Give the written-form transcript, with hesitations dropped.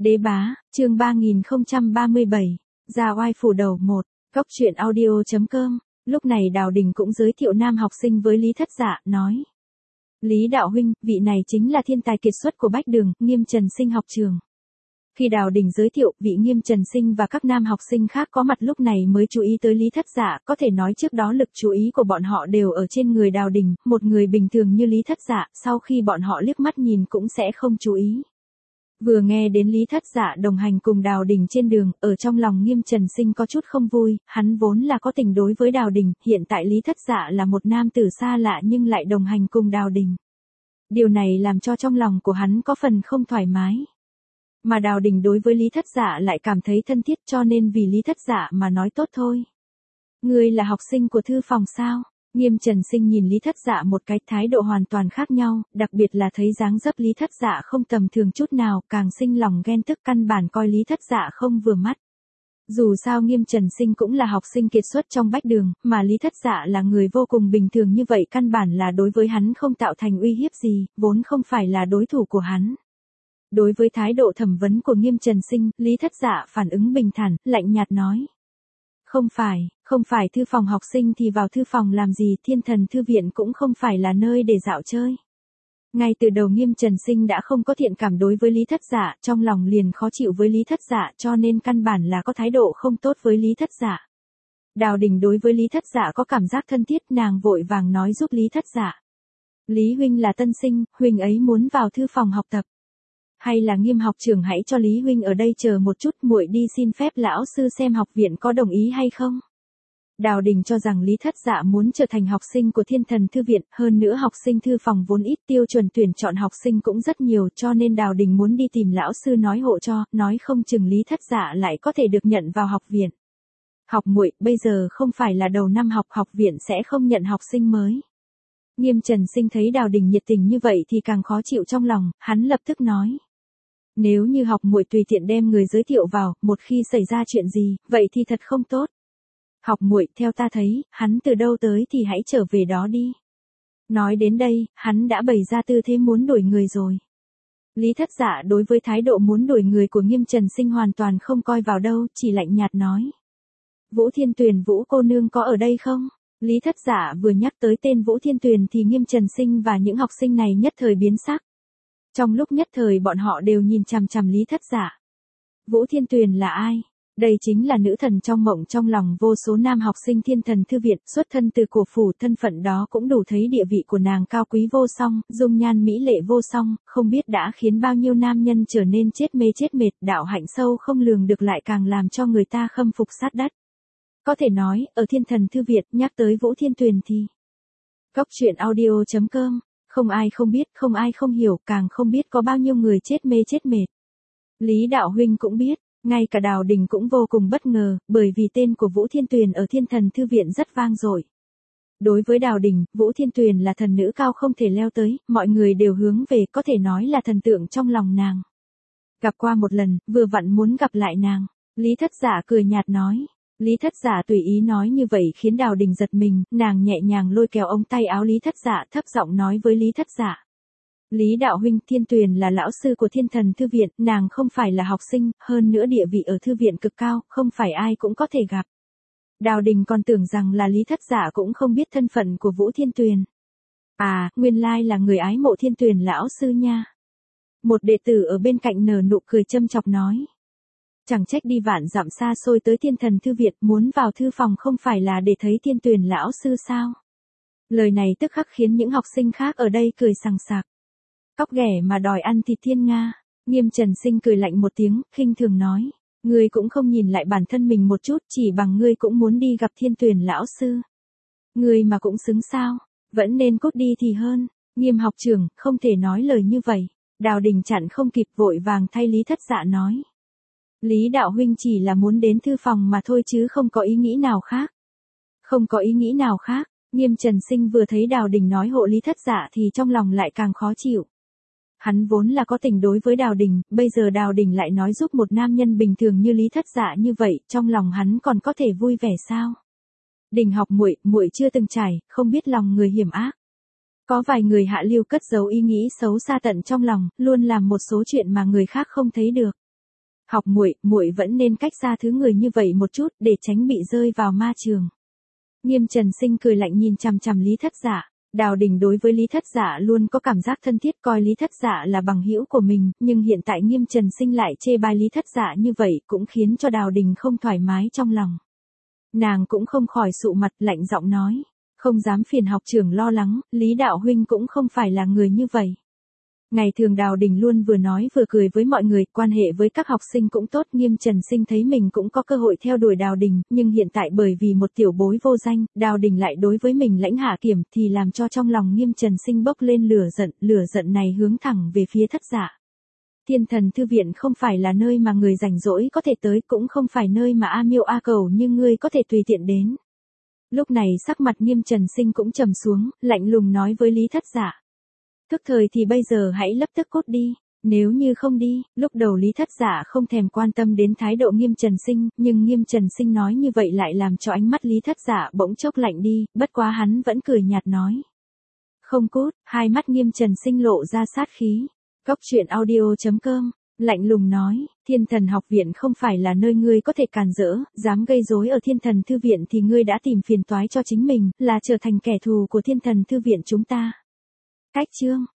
Đế bá, chương 3037, ra oai phủ đầu 1, Cốc truyện audio.com, lúc này Đào Đình cũng giới thiệu nam học sinh với Lý Thất Dạ, nói. Lý đạo huynh, vị này chính là thiên tài kiệt xuất của Bách Đường, Nghiêm Trần Sinh học trường. Khi Đào Đình giới thiệu, vị Nghiêm Trần Sinh và các nam học sinh khác có mặt lúc này mới chú ý tới Lý Thất Dạ, có thể nói trước đó lực chú ý của bọn họ đều ở trên người Đào Đình, một người bình thường như Lý Thất Dạ, sau khi bọn họ liếc mắt nhìn cũng sẽ không chú ý. Vừa nghe đến Lý Thất Dạ đồng hành cùng Đào Đình trên đường, ở trong lòng Nghiêm Trần Sinh có chút không vui, hắn vốn là có tình đối với Đào Đình, hiện tại Lý Thất Dạ là một nam tử xa lạ nhưng lại đồng hành cùng Đào Đình. Điều này làm cho trong lòng của hắn có phần không thoải mái. Mà Đào Đình đối với Lý Thất Dạ lại cảm thấy thân thiết cho nên vì Lý Thất Dạ mà nói tốt thôi. Ngươi là học sinh của thư phòng sao? Nghiêm Trần Sinh nhìn Lý Thất Dạ một cái thái độ hoàn toàn khác nhau, đặc biệt là thấy dáng dấp Lý Thất Dạ không tầm thường chút nào, càng sinh lòng ghen tức căn bản coi Lý Thất Dạ không vừa mắt. Dù sao Nghiêm Trần Sinh cũng là học sinh kiệt xuất trong Bách Đường, mà Lý Thất Dạ là người vô cùng bình thường như vậy căn bản là đối với hắn không tạo thành uy hiếp gì, vốn không phải là đối thủ của hắn. Đối với thái độ thẩm vấn của Nghiêm Trần Sinh, Lý Thất Dạ phản ứng bình thản, lạnh nhạt nói. Không phải thư phòng học sinh thì vào thư phòng làm gì, Thiên Thần Thư Viện cũng không phải là nơi để dạo chơi. Ngay từ đầu Nghiêm Trần Sinh đã không có thiện cảm đối với Lý Thất Dạ, trong lòng liền khó chịu với Lý Thất Dạ cho nên căn bản là có thái độ không tốt với Lý Thất Dạ. Đào Đình đối với Lý Thất Dạ có cảm giác thân thiết, nàng vội vàng nói giúp Lý Thất Dạ. Lý huynh là tân sinh, huynh ấy muốn vào thư phòng học tập. Hay là Nghiêm học trưởng hãy cho Lý huynh ở đây chờ một chút, muội đi xin phép lão sư xem học viện có đồng ý hay không. Đào Đình cho rằng Lý Thất Dạ muốn trở thành học sinh của Thiên Thần Thư Viện, hơn nữa học sinh thư phòng vốn ít, tiêu chuẩn tuyển chọn học sinh cũng rất nhiều, cho nên Đào Đình muốn đi tìm lão sư nói hộ cho, nói không chừng Lý Thất Dạ lại có thể được nhận vào học viện. Học muội, bây giờ không phải là đầu năm học, học viện sẽ không nhận học sinh mới. Nghiêm Trần Sinh thấy Đào Đình nhiệt tình như vậy thì càng khó chịu trong lòng, hắn lập tức nói. Nếu như học muội tùy tiện đem người giới thiệu vào, một khi xảy ra chuyện gì, vậy thì thật không tốt. Học muội, theo ta thấy, hắn từ đâu tới thì hãy trở về đó đi. Nói đến đây, hắn đã bày ra tư thế muốn đuổi người rồi. Lý Thất Dạ đối với thái độ muốn đuổi người của Nghiêm Trần Sinh hoàn toàn không coi vào đâu, chỉ lạnh nhạt nói. Vũ Thiên Tuyền, Vũ cô nương có ở đây không? Lý Thất Dạ vừa nhắc tới tên Vũ Thiên Tuyền thì Nghiêm Trần Sinh và những học sinh này nhất thời biến sắc. Trong lúc nhất thời bọn họ đều nhìn chằm chằm Lý Thất Dạ. Vũ Thiên Tuyền là ai? Đây chính là nữ thần trong mộng trong lòng vô số nam học sinh Thiên Thần Thư Viện, xuất thân từ cổ phủ, thân phận đó cũng đủ thấy địa vị của nàng cao quý vô song, dung nhan mỹ lệ vô song, không biết đã khiến bao nhiêu nam nhân trở nên chết mê chết mệt, đạo hạnh sâu không lường được lại càng làm cho người ta khâm phục sát đất. Có thể nói, ở Thiên Thần Thư Viện nhắc tới Vũ Thiên Tuyền thì Cốc truyện audio.com, không ai không biết, không ai không hiểu, càng không biết có bao nhiêu người chết mê chết mệt. Lý đạo huynh cũng biết. Ngay cả Đào Đình cũng vô cùng bất ngờ, bởi vì tên của Vũ Thiên Tuyền ở Thiên Thần Thư Viện rất vang dội. Đối với Đào Đình, Vũ Thiên Tuyền là thần nữ cao không thể leo tới, mọi người đều hướng về, có thể nói là thần tượng trong lòng nàng. Gặp qua một lần, vừa vặn muốn gặp lại nàng. Lý Thất Dạ cười nhạt nói. Lý Thất Dạ tùy ý nói như vậy khiến Đào Đình giật mình, nàng nhẹ nhàng lôi kéo ống tay áo Lý Thất Dạ, thấp giọng nói với Lý Thất Dạ. Lý đạo huynh, Thiên Tuyền là lão sư của Thiên Thần Thư Viện, nàng không phải là học sinh, hơn nữa địa vị ở thư viện cực cao, không phải ai cũng có thể gặp. Đào Đình còn tưởng rằng là Lý Thất Dạ cũng không biết thân phận của Vũ Thiên Tuyền. À, nguyên lai là người ái mộ Thiên Tuyền lão sư nha. Một đệ tử ở bên cạnh nở nụ cười châm chọc nói. Chẳng trách đi vạn dặm xa xôi tới Thiên Thần Thư Viện, muốn vào thư phòng không phải là để thấy Thiên Tuyền lão sư sao? Lời này tức khắc khiến những học sinh khác ở đây cười sằng sặc. Cóc ghẻ mà đòi ăn thịt thiên nga. Nghiêm Trần Sinh cười lạnh một tiếng, khinh thường nói. Ngươi cũng không nhìn lại bản thân mình một chút, chỉ bằng ngươi cũng muốn đi gặp Thiên Tuyền lão sư. Ngươi mà cũng xứng sao, vẫn nên cút đi thì hơn. Nghiêm học trưởng, không thể nói lời như vậy. Đào Đình chặn không kịp vội vàng thay Lý Thất Dạ nói. Lý đạo huynh chỉ là muốn đến thư phòng mà thôi chứ không có ý nghĩ nào khác. Không có ý nghĩ nào khác. Nghiêm Trần Sinh vừa thấy Đào Đình nói hộ Lý Thất Dạ thì trong lòng lại càng khó chịu. Hắn vốn là có tình đối với Đào Đình, bây giờ Đào Đình lại nói giúp một nam nhân bình thường như Lý Thất Dạ như vậy, trong lòng hắn còn có thể vui vẻ sao? Đình học muội, muội chưa từng trải, không biết lòng người hiểm ác. Có vài người hạ lưu cất giấu ý nghĩ xấu xa tận trong lòng, luôn làm một số chuyện mà người khác không thấy được. Học muội vẫn nên cách xa thứ người như vậy một chút để tránh bị rơi vào ma trường. Nghiêm Trần Sinh cười lạnh nhìn chằm chằm Lý Thất Dạ. Đào Đình đối với Lý Thất Dạ luôn có cảm giác thân thiết, coi Lý Thất Dạ là bằng hữu của mình, nhưng hiện tại Nghiêm Trần Sinh lại chê bai Lý Thất Dạ như vậy cũng khiến cho Đào Đình không thoải mái trong lòng. Nàng cũng không khỏi sụ mặt, lạnh giọng nói, không dám phiền học trưởng lo lắng, Lý đạo huynh cũng không phải là người như vậy. Ngày thường Đào Đình luôn vừa nói vừa cười với mọi người, quan hệ với các học sinh cũng tốt. Nghiêm Trần Sinh thấy mình cũng có cơ hội theo đuổi Đào Đình, nhưng hiện tại bởi vì một tiểu bối vô danh, Đào Đình lại đối với mình lãnh hạ kiểm, thì làm cho trong lòng Nghiêm Trần Sinh bốc lên lửa giận này hướng thẳng về phía Thất Dạ. Thiên Thần Thư Viện không phải là nơi mà người rảnh rỗi có thể tới, cũng không phải nơi mà A Miêu A Cầu như ngươi có thể tùy tiện đến. Lúc này sắc mặt Nghiêm Trần Sinh cũng trầm xuống, lạnh lùng nói với Lý Thất Dạ. Thức thời thì bây giờ hãy lập tức cút đi, nếu như không đi. Lúc đầu Lý Thất Dạ không thèm quan tâm đến thái độ Nghiêm Trần Sinh, nhưng Nghiêm Trần Sinh nói như vậy lại làm cho ánh mắt Lý Thất Dạ bỗng chốc lạnh đi, bất quá hắn vẫn cười nhạt nói. Không cút, hai mắt Nghiêm Trần Sinh lộ ra sát khí. Cốc truyện audio.com, lạnh lùng nói, Thiên Thần Học Viện không phải là nơi ngươi có thể càn rỡ, dám gây rối ở Thiên Thần Thư Viện thì ngươi đã tìm phiền toái cho chính mình, là trở thành kẻ thù của Thiên Thần Thư Viện chúng ta. Cách chương